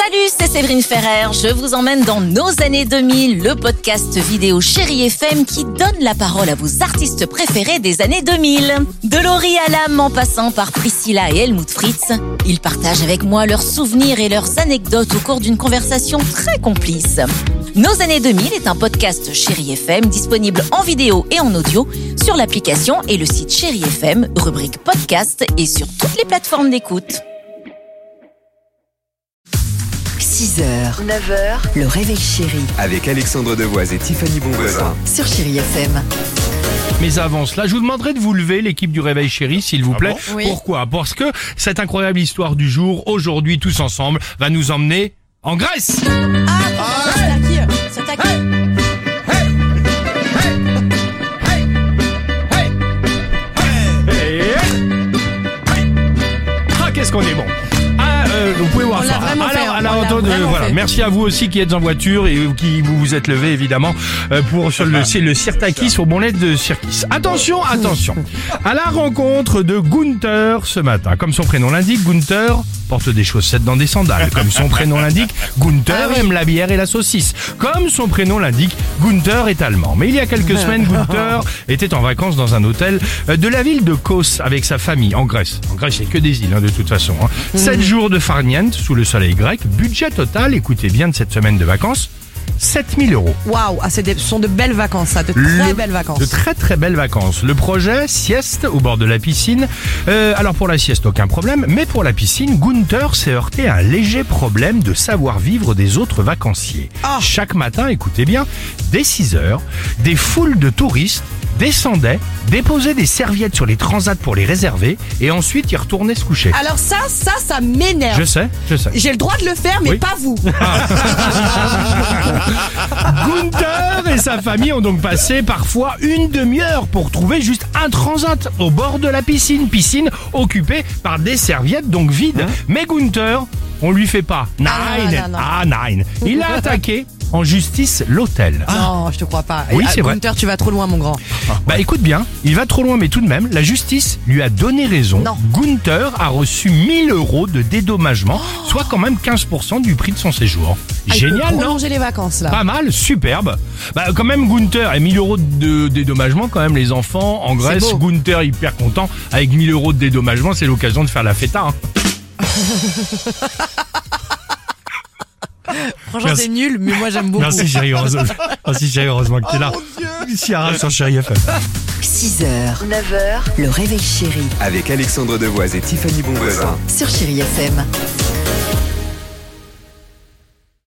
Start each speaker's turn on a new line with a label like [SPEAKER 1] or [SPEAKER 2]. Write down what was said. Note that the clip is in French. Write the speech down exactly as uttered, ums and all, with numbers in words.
[SPEAKER 1] Salut, c'est Séverine Ferrer. Je vous emmène dans nos années deux mille, le podcast vidéo Chérie F M qui donne la parole à vos artistes préférés des années deux mille. De Laurie Hallam en passant par Priscilla et Helmut Fritz, ils partagent avec moi leurs souvenirs et leurs anecdotes au cours d'une conversation très complice. Nos années deux mille est un podcast Chérie F M disponible en vidéo et en audio sur l'application et le site Chérie F M, rubrique podcast et sur toutes les plateformes d'écoute.
[SPEAKER 2] six heures, neuf heures, le réveil chéri.
[SPEAKER 3] Avec Alexandre Devoise et Tiffany Bonvoisin.
[SPEAKER 2] Sur Chérie F M.
[SPEAKER 4] Mais avant cela, je vous demanderai de vous lever, l'équipe du Réveil Chéri, s'il vous plaît.
[SPEAKER 1] Ah bon ? Oui.
[SPEAKER 4] Pourquoi ? Parce que cette incroyable histoire du jour, aujourd'hui, tous ensemble, va nous emmener en Grèce.
[SPEAKER 1] Ah, c'est à qui ? C'est à qui ?
[SPEAKER 4] Hey, hey, hey. Ah, qu'est-ce qu'on est bon. Ah, euh, vous pouvez voir
[SPEAKER 1] On
[SPEAKER 4] ça.
[SPEAKER 1] l'a vraiment
[SPEAKER 4] alors,
[SPEAKER 1] fait, hein.
[SPEAKER 4] alors,
[SPEAKER 1] On l'a
[SPEAKER 4] attendez,
[SPEAKER 1] vraiment
[SPEAKER 4] voilà.
[SPEAKER 1] fait.
[SPEAKER 4] Merci à vous aussi qui êtes en voiture et qui vous vous êtes levés évidemment euh, pour sur le, c'est le Sirtakis au bon lait de Sirkis. Attention, attention. À la rencontre de Gunther ce matin. Comme son prénom l'indique, Gunther porte des chaussettes dans des sandales. Comme son prénom l'indique, Gunther
[SPEAKER 1] Ah oui.
[SPEAKER 4] aime la bière et la saucisse. Comme son prénom l'indique, Gunther est allemand. Mais il y a quelques semaines, Gunther était en vacances dans un hôtel de la ville de Kos avec sa famille en Grèce. En Grèce, il n'y a que des îles hein, de toute façon. Hein. Sept jours de farniente sous le soleil grec. Budget total, écoutez bien de cette semaine de vacances, sept mille euros.
[SPEAKER 5] Waouh, ah, c'est des- ce sont de belles vacances, ça, de très
[SPEAKER 4] Le-
[SPEAKER 5] belles vacances.
[SPEAKER 4] De très très belles vacances. Le projet, sieste au bord de la piscine. Euh, alors pour la sieste, aucun problème. Mais pour la piscine, Gunther s'est heurté à un léger problème de savoir-vivre des autres vacanciers.
[SPEAKER 5] Ah.
[SPEAKER 4] Chaque matin, écoutez bien, dès six heures, des foules de touristes descendaient, déposaient des serviettes sur les transats pour les réserver et ensuite ils retournaient se coucher.
[SPEAKER 5] Alors ça, ça, ça m'énerve.
[SPEAKER 4] Je sais, je sais.
[SPEAKER 5] J'ai le droit de le faire, mais
[SPEAKER 4] Oui.
[SPEAKER 5] pas vous.
[SPEAKER 4] Gunther et sa famille ont donc passé parfois une demi-heure pour trouver juste un transat au bord de la piscine. Piscine occupée par des serviettes donc vides. Mais Gunther, on lui fait pas nine.
[SPEAKER 5] Ah, non, non, non.
[SPEAKER 4] Ah, nine. Il a attaqué en justice l'hôtel.
[SPEAKER 5] Non, je te crois pas.
[SPEAKER 4] Oui,
[SPEAKER 5] Ah,
[SPEAKER 4] c'est vrai.
[SPEAKER 5] Gunther, tu vas trop loin, mon grand.
[SPEAKER 4] Bah écoute bien, il va trop loin mais tout de même, la justice lui a donné raison.
[SPEAKER 5] Non.
[SPEAKER 4] Gunther a reçu mille euros de dédommagement, soit quand même quinze pour cent du prix de son séjour.
[SPEAKER 5] Ah, il
[SPEAKER 4] Génial,
[SPEAKER 5] faut
[SPEAKER 4] non ?
[SPEAKER 5] prolonger les vacances, là.
[SPEAKER 4] Pas mal, superbe. Bah quand même Gunther et mille euros de dédommagement quand même les enfants en Grèce.
[SPEAKER 5] beau.
[SPEAKER 4] Gunther hyper content avec mille euros de dédommagement, c'est l'occasion de faire la fêta. Hein.
[SPEAKER 5] Franchement,
[SPEAKER 4] Merci.
[SPEAKER 5] c'est nul, mais moi, j'aime beaucoup.
[SPEAKER 4] Merci chérie, heureusement, merci chérie, heureusement que t'es là. Ciara sur Chérie F M.
[SPEAKER 2] six heures, neuf heures, le réveil chéri.
[SPEAKER 3] Avec Alexandre Devoise et Tiffany Bonvoisin.
[SPEAKER 2] Sur Chérie F M.